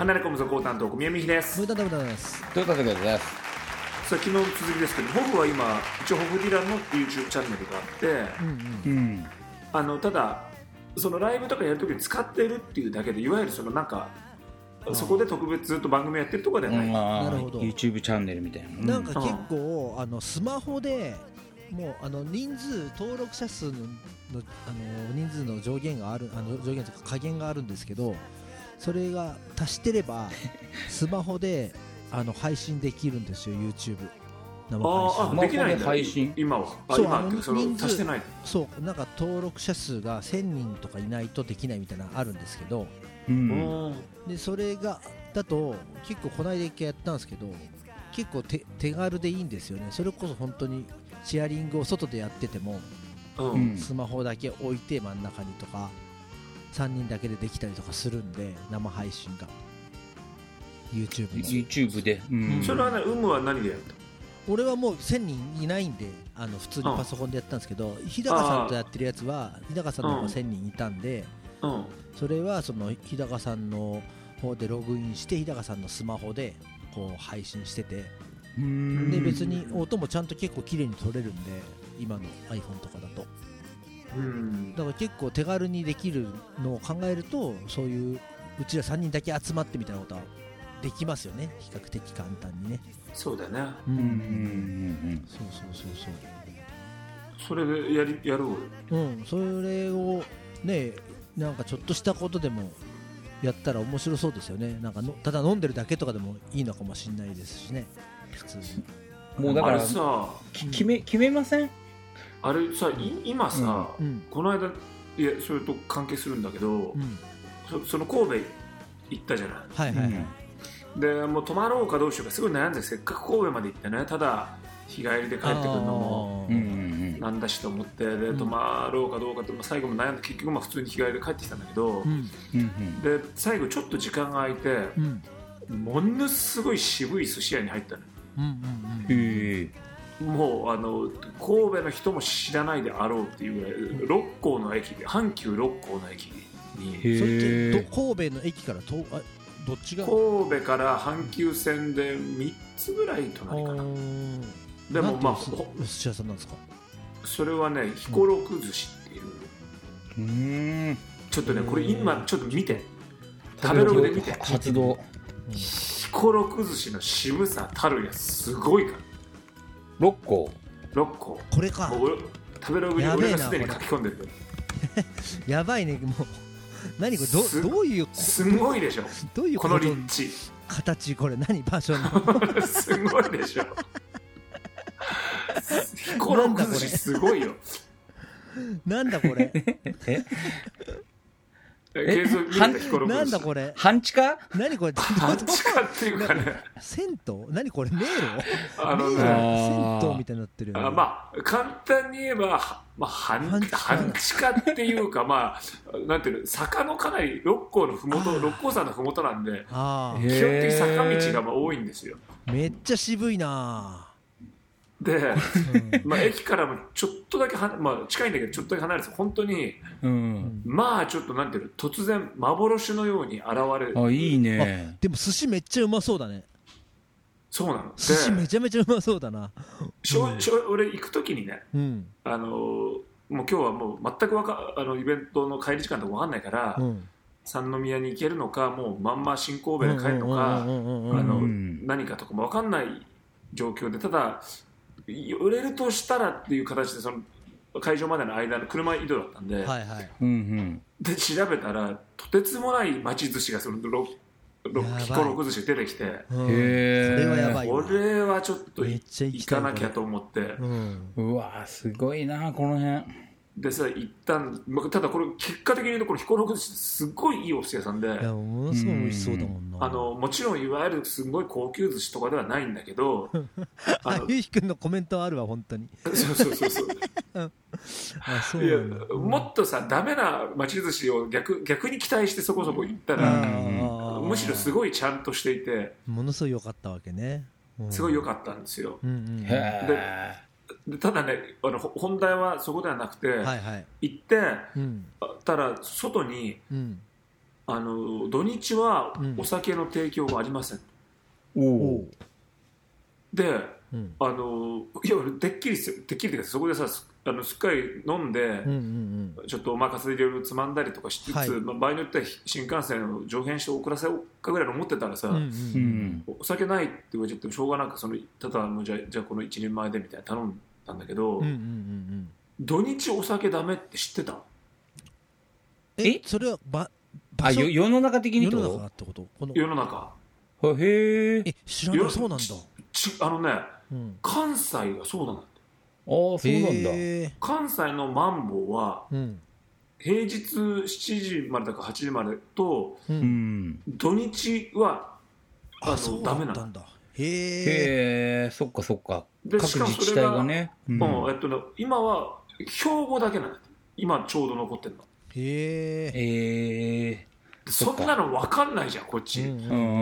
離れ込むぞ高担当小宮美です。 ムータダムです。 トヨタです。 さあ昨日の続きですけど、ホフは今一応ホフディランの YouTube チャンネルがあって、ただそのライブとかやるときに使ってるっていうだけで、いわゆるそのなんかそこで特別ずっと番組やってるとかではない。 なるほど。 YouTube チャンネルみたいな。 なんか結構スマホでもう人数登録者数の人数の上限がある、上限というか加減があるんですけど、それが足してればスマホで配信できるんですよ。 YouTube 生配信。 できないんだ配信今は。 そう、 今ってその足してない。 そうなんか登録者数が1000人とかいないとできないみたいなのあるんですけど、でそれがだと結構この間一回やったんですけど、結構手軽でいいんですよね。それこそ本当にシェアリングを外でやってても、スマホだけ置いて真ん中にとか3人だけでできたりとかするんで、生配信が YouTube で、 それはね、は何でやった？ 俺はもう1000人いないんで普通にパソコンでやったんですけど、日高さんとやってるやつは日高さんの方が1000人いたんで、それはその日高さんの方でログインして日高さんのスマホでこう配信してて、で別に音もちゃんと結構綺麗に撮れるんで、今の iPhone とかだと、だから結構手軽にできるのを考えると、そういううちら3人だけ集まってみたいなことはできますよね、比較的簡単にね。 そうだね。 そうそれでやろう。 それをね、なんかちょっとしたことでもやったら面白そうですよね。なんかただ飲んでるだけとかでもいいのかもしれないですしね、普通に。 もうだからさ、 決めません？ あれさ、今さ、この間、いやそれと関係するんだけど、その神戸行ったじゃない。でもう泊まろうかどうしようかすごい悩んで、せっかく神戸まで行ってね、ただ日帰りで帰ってくるのもなんだしと思って、で泊まろうかどうかって、最後も悩んで、結局普通に日帰りで帰ってきたんだけど、で最後ちょっと時間が空いて、ものすごい渋い寿司屋に入ったの。もう神戸の人も知らないであろうっていうぐらい、六甲の駅で、阪急六甲の駅に。 それって神戸の駅からどっちが？ 神戸から阪急線で3つぐらい隣かな。でもお寿司屋さんなんですか？ それはね、彦六寿司っていう。ちょっとね、これ今ちょっと見て、食べログで見て、 発動。 彦六寿司の渋さたるや、すごいから。 6個これか。 食べログに俺がすでに書き込んでる。 やばいね。もう何これ、どういう、 すごいでしょ。 どういうこの立地、 形、これ何場所のすごいでしょ。彦六寿司すごいよ。 なんだこれ。なんだこれ。 半地下？ 何これ。 半地下っていうかね。 銭湯？何これ、迷路？銭湯みたいになってるよね。 簡単に言えば、半地下っていうか、なんていうの、坂のかなり六甲山のふもとなんで、基本的に坂道が多いんですよ。 めっちゃ渋いな。 で、駅からもちょっとだけ近いんだけど、ちょっとだけ離れて、本当に、ちょっとなんていうの、突然幻のように現れる。 いいね。 でも寿司めっちゃうまそうだね。 そうなの。 寿司めちゃめちゃうまそうだな。 俺行くときにね、もう今日はもう全くイベントの帰り時間とか分かんないから、三宮に行けるのか、もうまんま新神戸で帰るのか、何かとかも分かんない状況で、ただ売れるとしたらっていう形で、その会場までの間の車移動だったんで、で調べたらとてつもない町寿司がその彦六寿司出てきて、これはやばいわ。 これはちょっと行かなきゃと思って、 うわすごいなこの辺でさ、一旦ただこれ結果的に言うと、この彦六寿司すごいいいお寿司屋さんで、 ものすごい美味しそうだもんな。 もちろんいわゆるすごい高級寿司とかではないんだけど、 ゆうひくんのコメントあるわ本当に。 いや、もっとさ、ダメな町寿司を逆に期待してそこそこ行ったら、むしろすごいちゃんとしていて、 ものすごい良かったわけね。 すごい良かったんですよ。でただね、本題はそこではなくて、行って、たら外に、 土日はお酒の提供がありません、で、いや俺てっきりってそこでさすっかり飲んで、ちょっとおまかせでいろいろつまんだりとかしつつ、場合によっては新幹線を上辺して遅らせようかぐらいの思ってたらさ、お酒ないって言われちゃってもしょうがなくただじゃあこの一人前でみたいな頼んだんだけど、土日お酒ダメって知ってた？ それは世の中的に世の中ってこと？ 世の中。 へえ。 知らない。そうなんだ。 関西がそうなんだって。 そうなんだ。 関西のマンボウは、平日7時までだか8時までと、土日はダメなんだ。 へえ、そっかそっか。 で各自治体がね。 今は兵庫だけなんだって。今ちょうど残ってるの。 へえ。 そんなの分かんないじゃんこっち。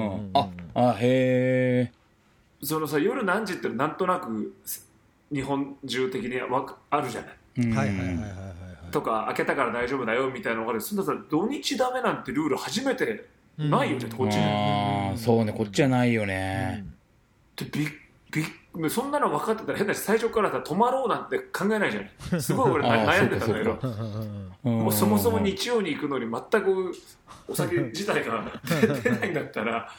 へえ。 夜何時ってなんとなく日本中的にあるじゃない。とか開けたから大丈夫だよみたいなのがある。そんなさ土日ダメなんてルール初めてないよね、こっちに。 そうね、こっちはないよね。 そんなの分かってたら変なし、最初からさ泊まろうなんて考えないじゃん。すごい俺悩んでたんだけど、もうそもそも日曜に行くのに全くお酒自体が出ないんだったら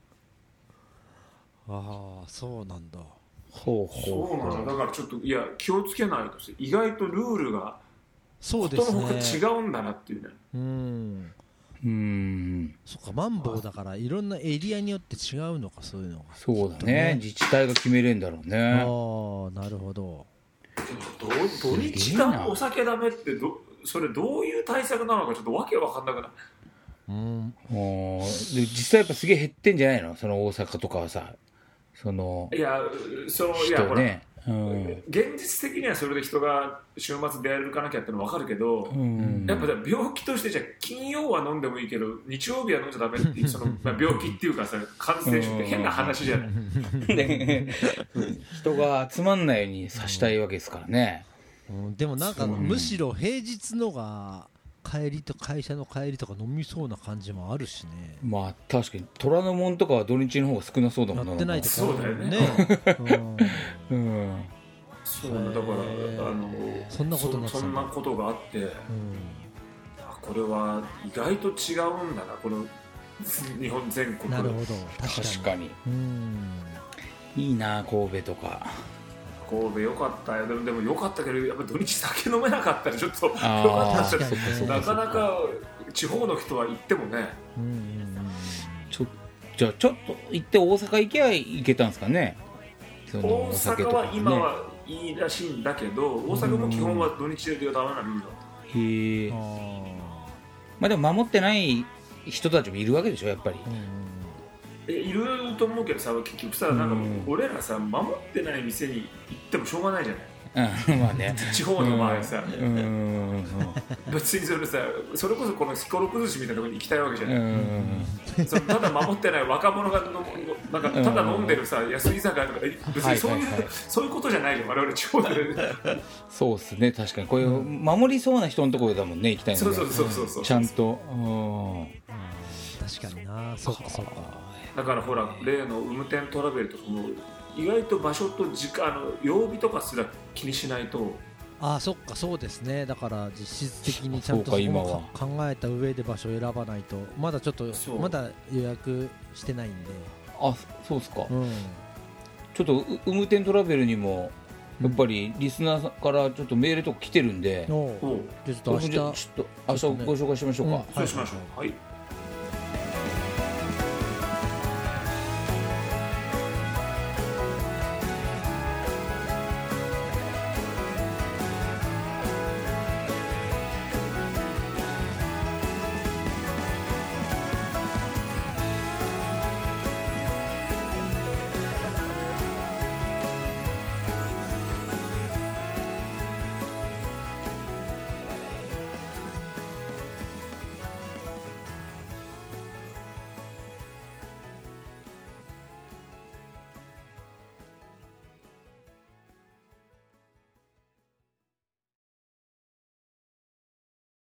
そうなんだ。 そうなんだ。だからちょっと気をつけないとして、意外とルールがそうですね、 違うんだなっていうね。 そっか、マンボウだからいろんなエリアによって違うのか、そういうのが。 そうだね、自治体が決めれんだろうね。 なるほど。 土日だお酒ダメってそれどういう対策なのかちょっとわけわかんなくない？ で実際やっぱすげえ減ってんじゃないの？その大阪とかはさ、人ね。 現実的にはそれで人が週末出歩かなきゃっての分かるけど、やっぱ病気としてじゃ金曜は飲んでもいいけど日曜日は飲んじゃダメっていう病気っていうかさ、感染症って変な話じゃない。 人が集まんないようにさしたいわけですからね。 でもなんかむしろ平日のが会社の帰りとか飲みそうな感じもあるしね。 まあ確かに虎ノ門とかは土日の方が少なそうだもんな。 やってないとかそうだよね。そうだからそんなことがあって、これは意外と違うんだな、この日本全国。 なるほど、 確かに。いいな神戸とか。 神戸良かったよ。でも良かったけどやっぱ土日酒飲めなかったらちょっと良かったです。なかなか地方の人は行ってもね。 じゃあちょっと行って大阪行けば行けたんですかね。 大阪は今はいいらしいんだけど、大阪も基本は土日でダメなルールだった。 へえ。まあでも守ってない人たちもいるわけでしょ、やっぱり。 いると思うけどさ、結局さ、なんか俺らさ守ってない店に行ってもしょうがないじゃない。 まあね、 地方の場合さ、別にそれこそこの彦六崩しみたいなところに行きたいわけじゃない。ただ守ってない若者がなんかただ飲んでるさ安い居酒屋とか別にそういうことじゃないよ、我々地方で。 そうですね、確かにこういう守りそうな人のところだもんね、行きたいのね。そうちゃんと。 確かにな。そうか。 だからほら例のウムテントラベルとかも意外と場所と曜日とかすら気にしないと。 そっか、そうですね。だから実質的にちゃんと考えた上で場所を選ばないと。まだちょっとまだ予約してないんで。 そうですか。ちょっとウムテントラベルにもやっぱりリスナーからちょっとメールとか来てるんで、 じゃあちょっと明日ご紹介しましょうか。 そうしましょう。はい。